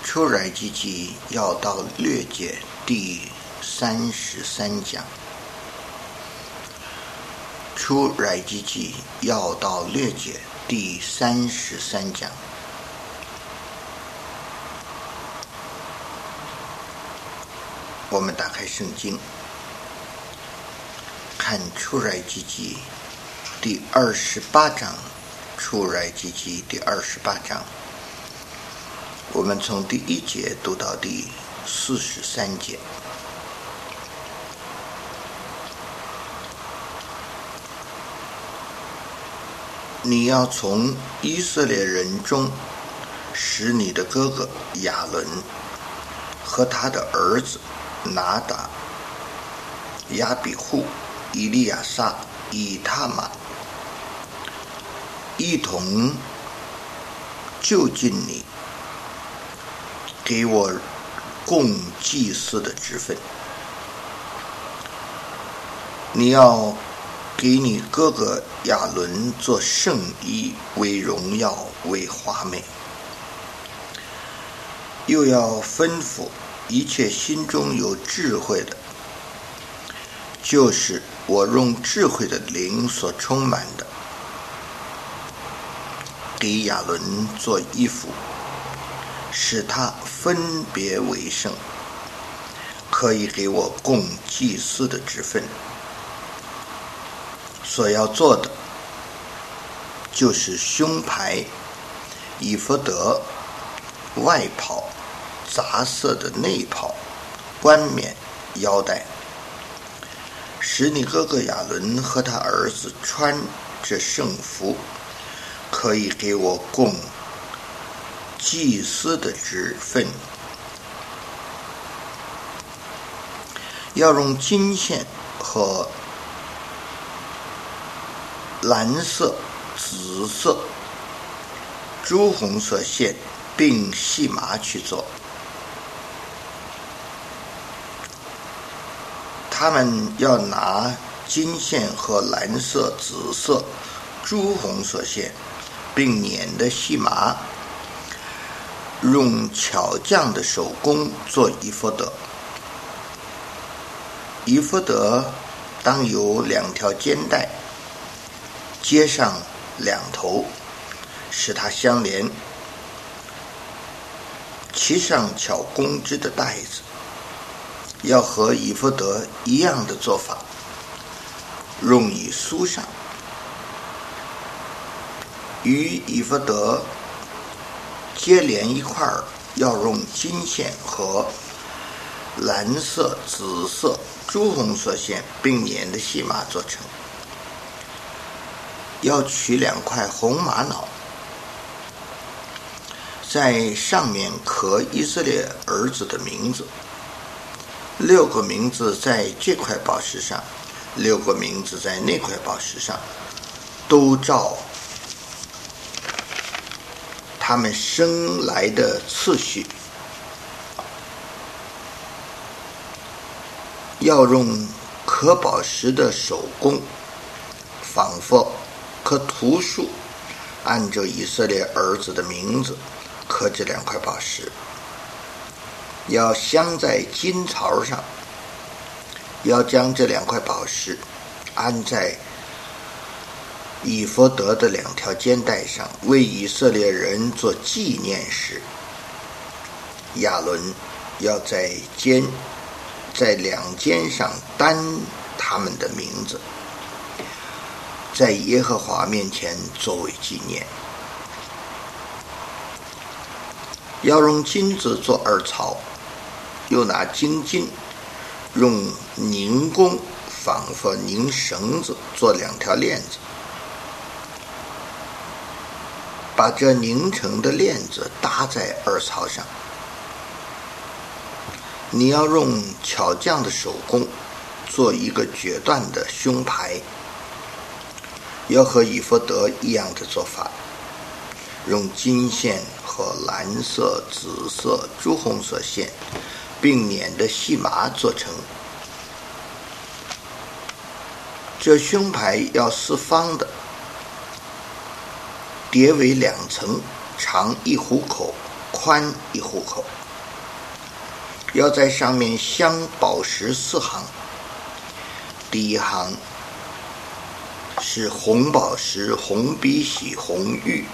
出埃及记要到略解第33讲。出埃及记要到略解第33讲。我们打开圣经，看出埃及记第28章。出埃及记第28章，我们从第1节读到第43节。你要从以色列人中使你的哥哥亚伦和他的儿子拿达、亚比户、以利亚撒、以他玛一同就近你，给我供祭司的职分。你要给你哥哥亚伦做圣衣，为荣耀，为华美。又要吩咐一切心中有智慧的，就是我用智慧的灵所充满的，给亚伦做衣服，使他分别为圣，可以给我供祭司的职分。所要做的就是胸牌、以弗得、外袍、杂色的内袍、冠冕、腰带，使你哥哥亚伦和他儿子穿这圣服，可以给我供祭司的职分。要用金线和蓝色、紫色、朱红色线并细麻去做。他们要拿金线和蓝色、紫色、朱红色线并捻的细麻，用巧匠的手工做以弗得。以弗得当有2条肩带，接上2头，使它相连，其上巧工织的带子，要和以弗得一样的做法，用以梳上。与以弗得接连一块儿，要用金线和蓝色、紫色、朱红色线并捻的细麻做成。要取2块红玛瑙，在上面刻以色列儿子的名字，6个名字在这块宝石上，6个名字在那块宝石上，都照他们生来的次序。要用刻宝石的手工，仿佛刻图数，按照以色列儿子的名字刻这2块宝石，要镶在金槽上。要将这2块宝石安在以弗得的2条肩带上，为以色列人做纪念时。亚伦要在2肩上担他们的名字，在耶和华面前作为纪念。要用金子做2槽，又拿精金用凝工仿佛拧绳子做2条链子，把这拧成的链子搭在2槽上。你要用巧匠的手工做一个决断的胸牌，要和以弗得一样的做法，用金线和蓝色、紫色、朱红色线并捻的细麻做成。这胸牌要4方的，叠为2层，长1虎口， 宽一虎口，要在上面镶宝石4行，第一行是红宝石、红碧玺、红玉，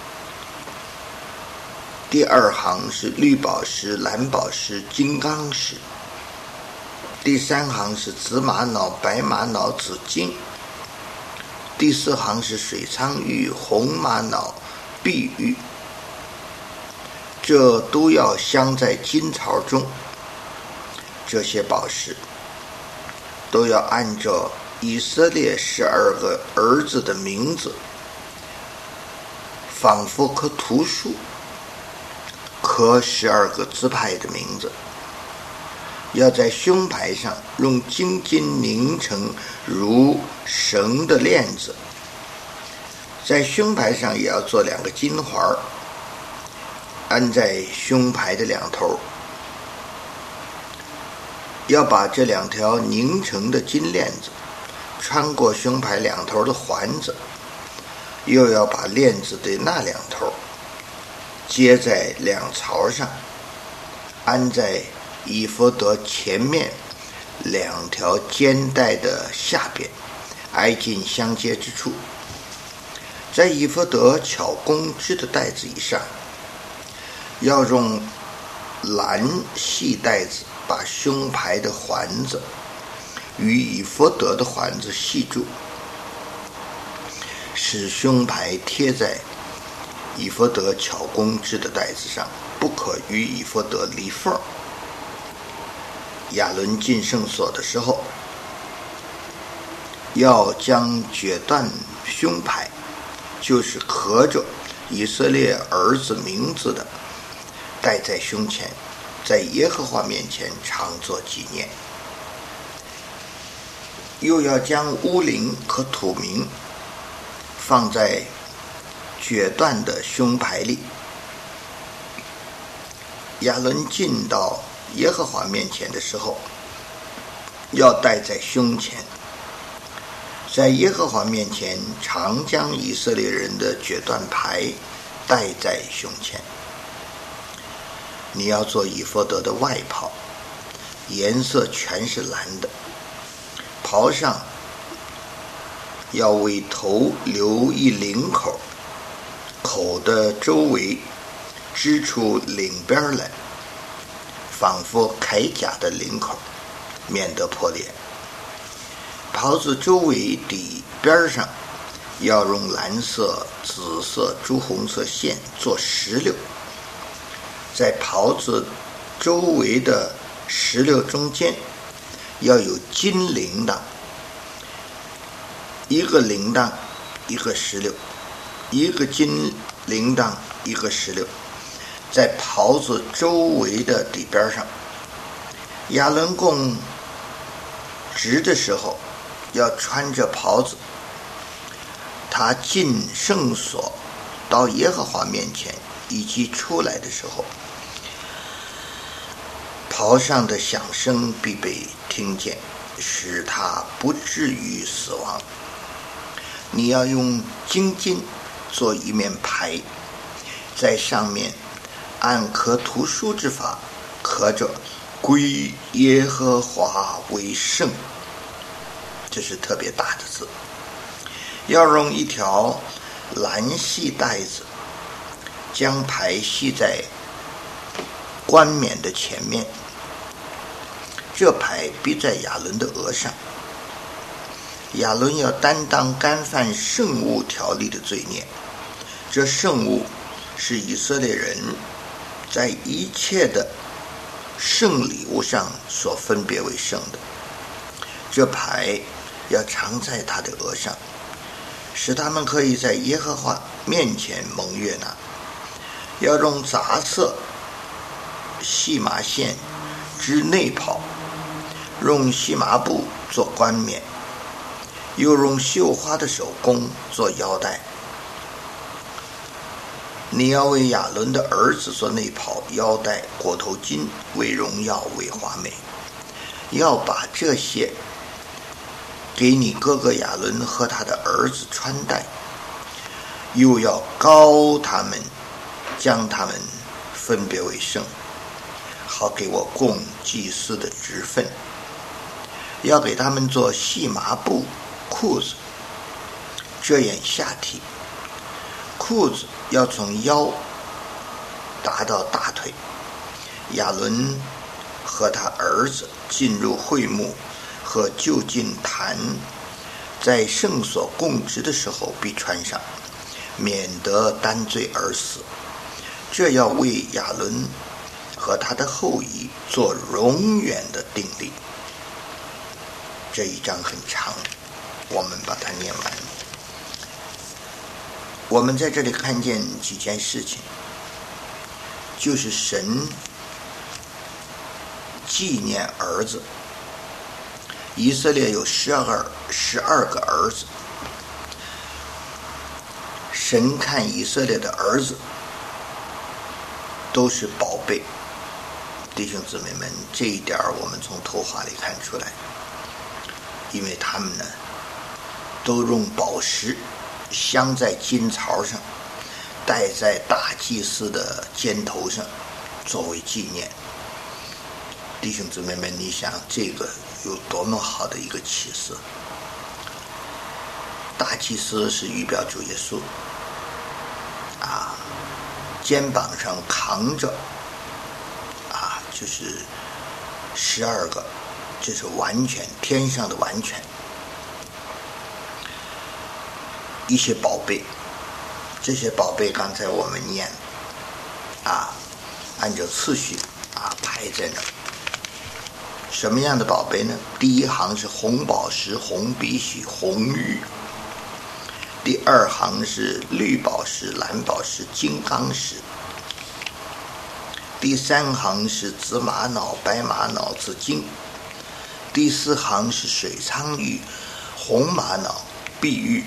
第二行是绿宝石、蓝宝石、金刚石，第三行是紫玛瑙、白玛瑙、紫金，第四行是水苍玉、红玛瑙、碧玉，这都要镶在金槽中。这些宝石都要按照以色列12个儿子的名字，仿佛棵图书，刻12个支派的名字，要在胸牌上用精金拧成如绳的链子，在胸牌上也要做2个金环，安在胸牌的两头，要把这2条拧成的金链子穿过胸牌两头的环子，又要把链子的那2头接在2槽上，安在以弗得前面2条肩带的下边，挨近相接之处。在以弗得巧工织的带子以上，要用蓝细带子把胸牌的环子与以弗得的环子系住，使胸牌贴在以弗得巧工织的带子上，不可与以弗得离缝。亚伦进圣所的时候，要将决断胸牌，就是刻着以色列儿子名字的，戴在胸前，在耶和华面前常作纪念。又要将乌灵和土明放在决断的胸牌里。亚伦进到耶和华面前的时候，要戴在胸前，在耶和华面前常将以色列人的决断牌戴在胸前。你要做以弗得的外袍，颜色全是蓝的，袍上要为头留一领口，口的周围织出领边来，仿佛铠甲的领口，免得破裂。袍子周围底边上要用蓝色、紫色、朱红色线做16，在袍子周围的16中间要有金铃铛，一个铃铛一个16，一个金铃铛一个16，在袍子周围的底边上。亚伦供职的时候要穿着袍子，他进圣所到耶和华面前以及出来的时候，袍上的响声必被听见，使他不至于死亡。你要用精金做一面牌，在上面按刻图书之法刻着归耶和华为圣，这是特别大的字。要用一条蓝细带子将牌系在冠冕的前面，这牌必在亚伦的额上。亚伦要担当干犯圣物条例的罪孽，这圣物是以色列人在一切的圣礼物上所分别为圣的。这牌要常在他的额上，使他们可以在耶和华面前蒙悦纳。要用杂色细麻线织内袍，用细麻布做冠冕，又用绣花的手工做腰带。你要为亚伦的儿子做内袍、腰带、裹头巾，为荣耀，为华美。要把这些给你哥哥亚伦和他的儿子穿戴，又要膏他们，将他们分别为圣，好给我供祭司的职分。要给他们做细麻布裤子，遮掩下体，裤子要从腰达到大腿。亚伦和他儿子进入会幕和就近坛，在圣所供职的时候必穿上，免得担罪而死。这要为亚伦和他的后裔做永远的定例。这一章很长，我们把它念完。我们在这里看见几件事情，就是神纪念儿子。以色列有12个儿子，神看以色列的儿子都是宝贝。弟兄姊妹们，这一点我们从图画里看出来，因为他们呢都用宝石镶在金槽上，戴在大祭司的肩头上，作为纪念。弟兄姊妹们，你想这个有多么好的一个启示。大祭司是预表主耶稣肩膀上扛着就是12个，这是完全天上的完全，一些宝贝。这些宝贝刚才我们念按照次序排在那儿。什么样的宝贝呢？第一行是红宝石、红比许、红玉；第二行是绿宝石、蓝宝石、金刚石；第三行是紫玛瑙、白玛瑙、紫金；第四行是水苍玉、红玛瑙、碧玉。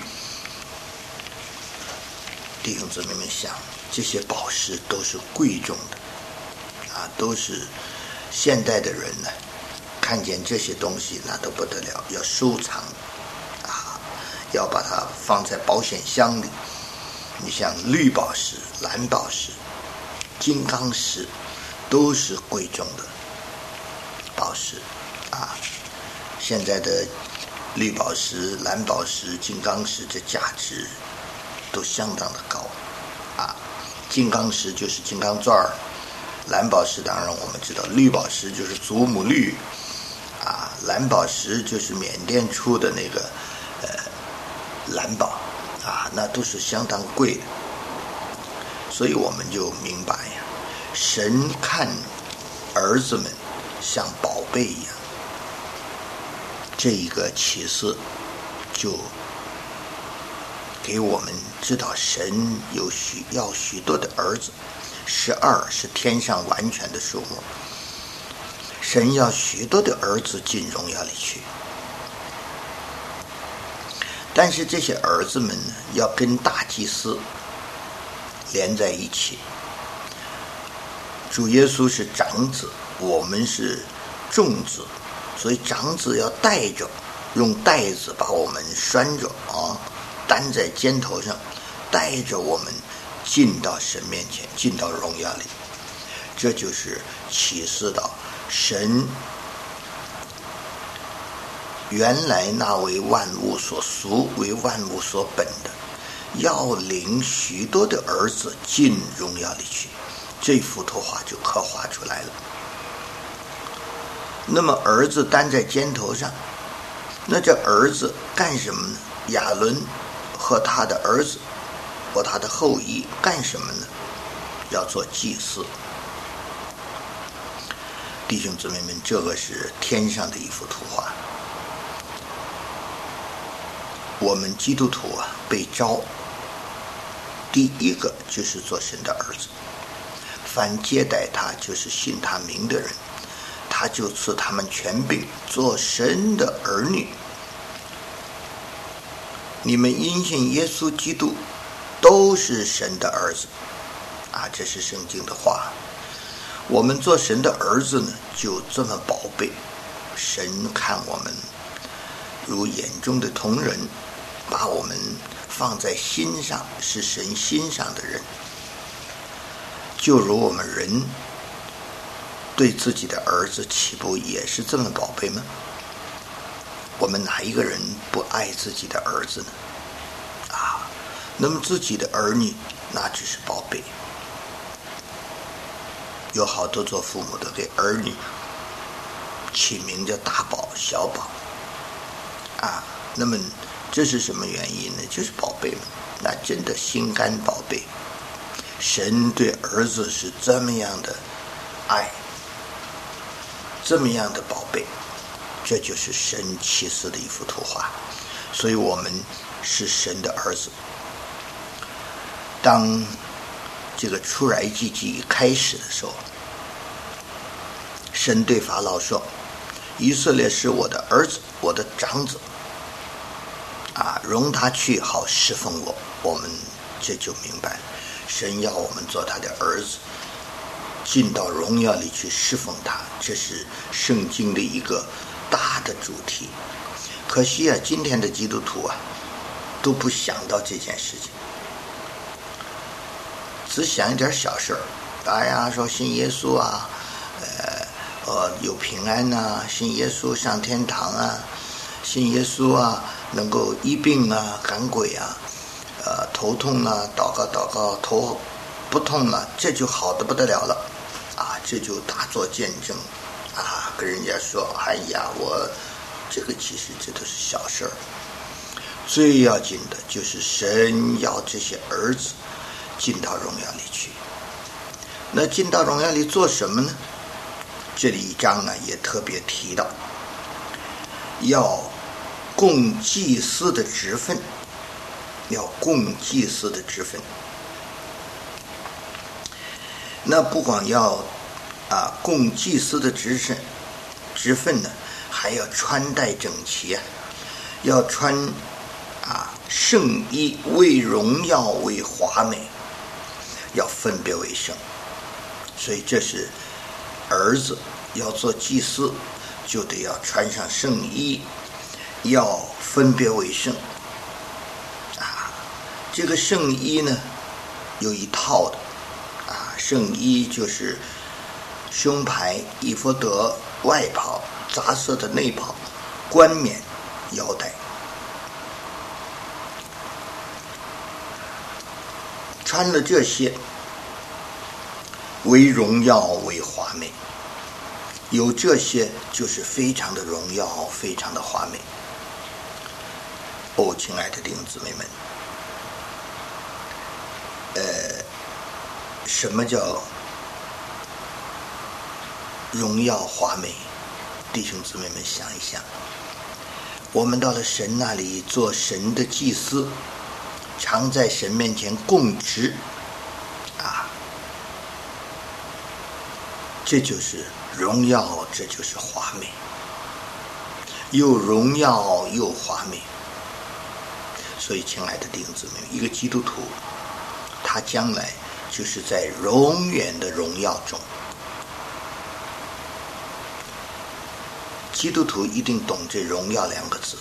弟兄姊妹们想，这些宝石都是贵重的都是现代的人呢看见这些东西那都不得了，要收藏要把它放在保险箱里。你像绿宝石、蓝宝石、金刚石都是贵重的宝石现在的绿宝石、蓝宝石、金刚石这价值都相当的高金刚石就是金刚钻儿，蓝宝石当然我们知道，绿宝石就是祖母绿蓝宝石就是缅甸出的那个蓝宝那都是相当贵的。所以我们就明白神看儿子们像宝贝一样。这一个启示就给我们知道，神要许多的儿子，12是天上完全的数目。神要许多的儿子进荣耀里去，但是这些儿子们呢，要跟大祭司连在一起。主耶稣是长子，我们是众子，所以长子要带着，用带子把我们拴着担在肩头上，带着我们进到神面前，进到荣耀里。这就是启示到神原来那为万物所属、为万物所本的，要领许多的儿子进荣耀里去。这幅图画就刻画出来了。那么儿子担在肩头上，那这儿子干什么呢？亚伦和他的儿子和他的后裔干什么呢？要做祭司。弟兄姊妹们，这个是天上的一幅图画。我们基督徒被召，第一个就是做神的儿子。凡接待他，就是信他名的人，他就赐他们权柄做神的儿女。你们因信耶稣基督，都是神的儿子这是圣经的话。我们做神的儿子呢，就这么宝贝。神看我们如眼中的瞳人，把我们放在心上，是神心上的人。 就如我们人对自己的儿子岂不也是这么宝贝吗？我们哪一个人不爱自己的儿子呢？那么自己的儿女那只是宝贝。有好多做父母的给儿女起名叫大宝小宝那么这是什么原因呢？就是宝贝嘛，那真的心肝宝贝。神对儿子是这么样的爱，这么样的宝贝，这就是神启示的一幅图画。所以我们是神的儿子。当这个出埃及记开始的时候，神对法老说，以色列是我的儿子，我的长子容他去好侍奉我。我们这就明白神要我们做他的儿子，进到荣耀里去侍奉他，这是圣经的一个大的主题。可惜今天的基督徒都不想到这件事情，只想一点小事儿。说信耶稣有平安信耶稣上天堂信耶稣能够医病赶鬼头痛祷告头不痛了，这就好得不得了了这就大做见证跟人家说我这个其实这都是小事儿。最要紧的就是神要这些儿子进到荣耀里去。那进到荣耀里做什么呢？这里一章也特别提到要供祭司的职分，要供祭司的职分。那不光要供祭司的职分呢，还要穿戴整齐要穿圣衣，为荣耀为华美，要分别为圣。所以这是儿子要做祭司，就得要穿上圣衣，要分别为圣这个圣衣呢有一套的圣衣就是胸牌、以弗得、外袍、杂色的内袍、冠冕、腰带。穿了这些，为荣耀为华美，有这些就是非常的荣耀，非常的华美。亲爱的弟兄姊妹们，什么叫荣耀华美？弟兄姊妹们想一想，我们到了神那里做神的祭司，常在神面前供职这就是荣耀，这就是华美，又荣耀又华美。所以亲爱的弟兄姊妹，一个基督徒他将来就是在永远的荣耀中。基督徒一定懂这荣耀两个字，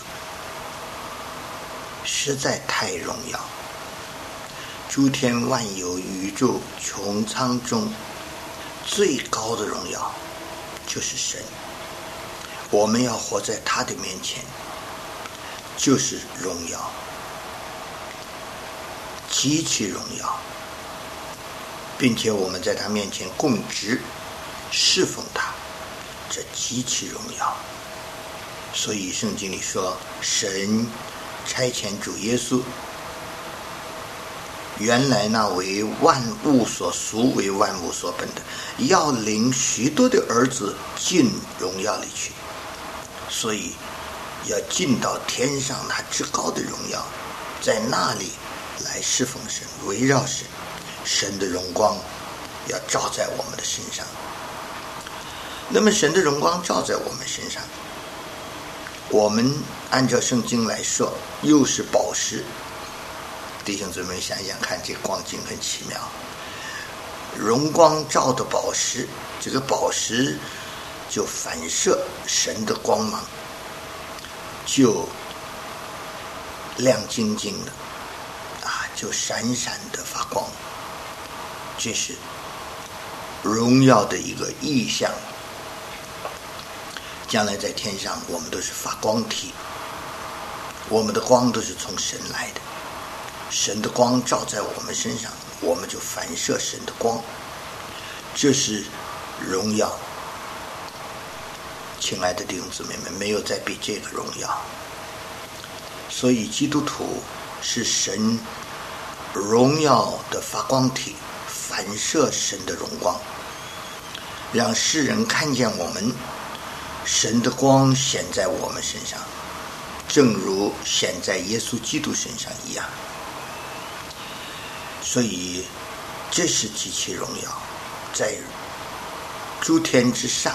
实在太荣耀。诸天万有，宇宙穹苍中最高的荣耀就是神。我们要活在他的面前，就是荣耀，极其荣耀，并且我们在他面前供职侍奉他，这极其荣耀。所以圣经里说，神差遣主耶稣，原来那为万物所属，为万物所本的，要领许多的儿子进荣耀里去。所以要进到天上那至高的荣耀，在那里来侍奉神，围绕神，神的荣光要照在我们的身上。那么神的荣光照在我们身上，我们按照圣经来说又是宝石。弟兄姊妹想想看，这光景很奇妙，荣光照的宝石，这个宝石就反射神的光芒，就亮晶晶的就闪闪的发光。这是荣耀的一个意象。将来在天上我们都是发光体，我们的光都是从神来的，神的光照在我们身上，我们就反射神的光，这是荣耀。亲爱的弟兄姊妹们，没有再比这个荣耀。所以基督徒是神荣耀的发光体，反射神的荣光，让世人看见我们神的光显在我们身上，正如显在耶稣基督身上一样。所以这是极其荣耀，在诸天之上，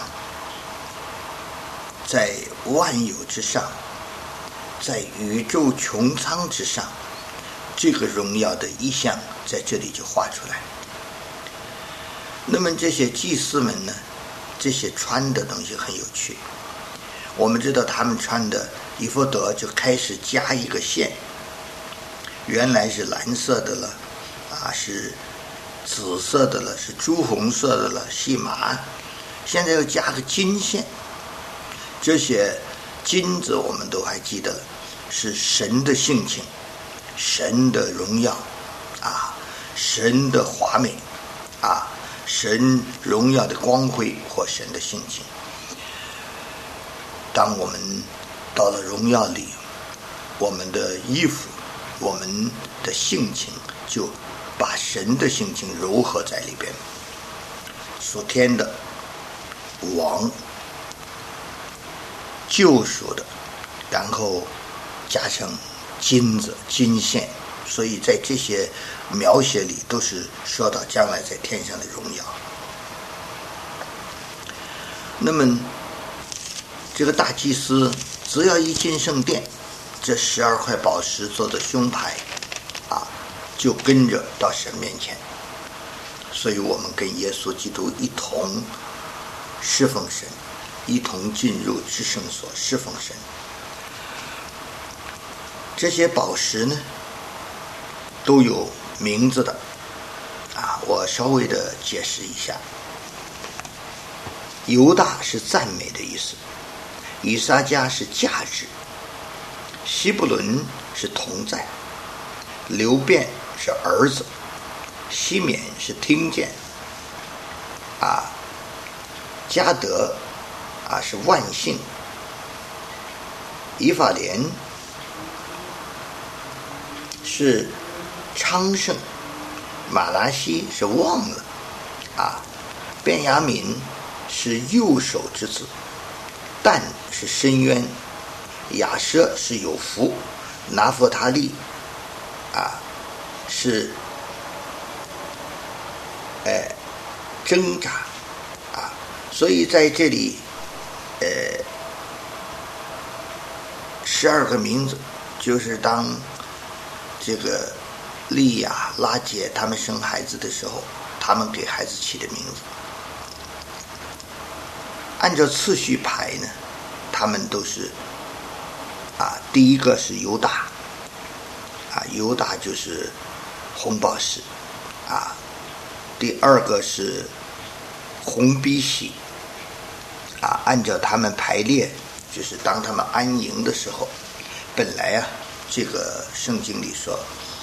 在万有之上，在宇宙穹苍之上，这个荣耀的意象在这里就画出来。那么这些祭司们呢，这些穿的东西很有趣。我们知道他们穿的以弗得就开始加一个线，原来是蓝色的了，是紫色的了，是朱红色的了，细麻，现在又加个金线。这些金子我们都还记得了，是神的性情，神的荣耀神的华美神荣耀的光辉或神的性情。当我们到了荣耀里，我们的衣服，我们的性情就把神的性情糅合在里边，属天的王，救赎的，然后加上金子金线，所以在这些描写里都是说到将来在天上的荣耀。那么这个大祭司只要一进圣殿，这12块宝石做的胸牌就跟着到神面前。所以我们跟耶稣基督一同侍奉神，一同进入至圣所侍奉神。这些宝石呢都有名字的我稍微的解释一下。犹大是赞美的意思，以撒迦是价值，希布伦是同在，流便是儿子，西缅是听见迦得是万幸，以法莲是昌盛，马拿西是忘了便雅悯是右手之子，但是深渊，亚舍是有福，拿弗他利是挣扎所以在这里12个名字，就是当这个利亚拉结他们生孩子的时候，他们给孩子起的名字。按照次序排呢，他们都是第一个是犹大犹大就是红宝石第二个是红碧玺按照他们排列，就是当他们安营的时候，本来这个圣经里说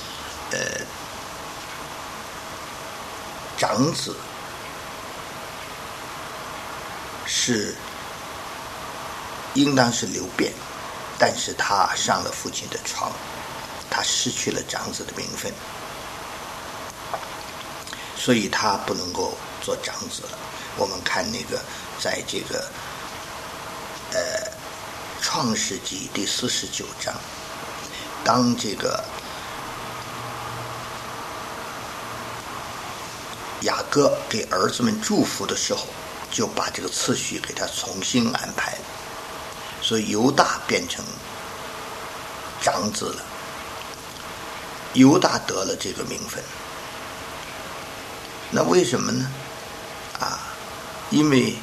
长子是应当是流便，但是他上了父亲的床，他失去了长子的名分，所以他不能够做长子了。我们看那个在这个创世纪第49章，当这个雅各给儿子们祝福的时候，就把这个次序给他重新安排，所以犹大变成长子了，犹大得了这个名分。那为什么呢？因为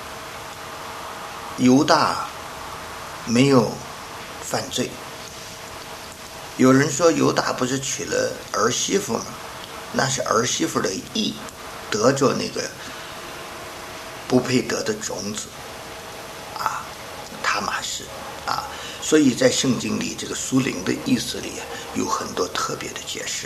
犹大没有犯罪。有人说犹大不是娶了儿媳妇吗？那是儿媳妇的义，得着那个不配得的种子啊，他玛斯啊。所以在圣经里，这个属灵的意思里有很多特别的解释。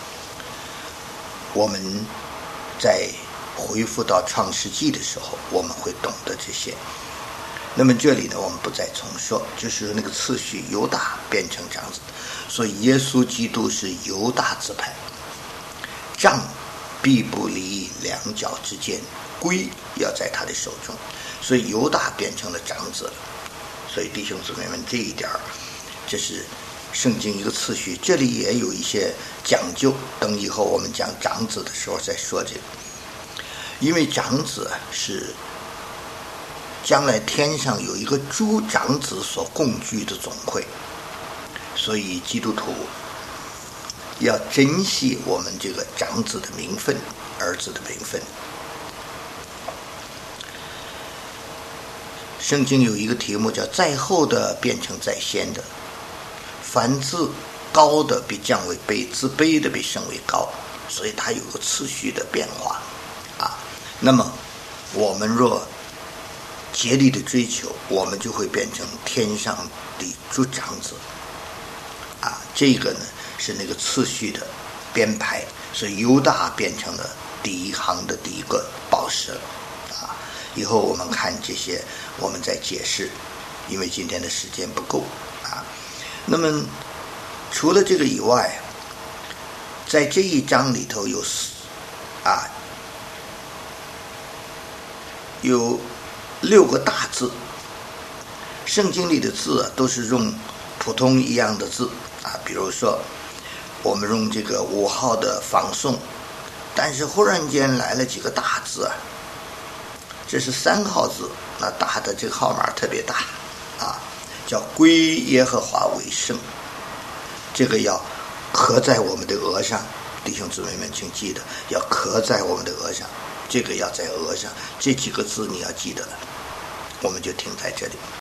我们在回复到创世纪的时候，我们会懂得这些。那么这里呢，我们不再重说，就是那个次序，犹大变成长子，所以耶稣基督是犹大支派，杖必不离两脚之间，圭要在他的手中，所以犹大变成了长子了。所以弟兄姊妹们，这一点这是圣经一个次序，这里也有一些讲究，等以后我们讲长子的时候再说这个。因为长子是将来天上有一个诸长子所共聚的总会，所以基督徒要珍惜我们这个长子的名分，儿子的名分。圣经有一个题目叫在后的变成在先的，凡自高的必降为卑，自卑的必升为高，所以它有个次序的变化啊。那么我们若竭力的追求，我们就会变成天上的诸长子啊。这个呢是那个次序的编排，所以犹大变成了第一行的第一个宝石了啊。以后我们看这些，我们再解释，因为今天的时间不够啊。那么除了这个以外，在这一章里头有6个大字，圣经里的字都是用普通一样的字啊，比如说我们用这个5号的仿诵，但是忽然间来了几个大字啊，这是3号字，那大的这个号码特别大啊，叫归耶和华为圣，这个要刻在我们的额上，弟兄姊妹们请记得要刻在我们的额上，这个要在额上，这几个字你要记得了。我们就停在这里。